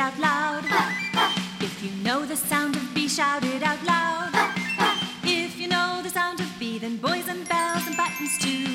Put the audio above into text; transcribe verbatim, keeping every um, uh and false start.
out loud. If you know the sound of B, shout it out loud. If you know the sound of B, then boys and bells and buttons too.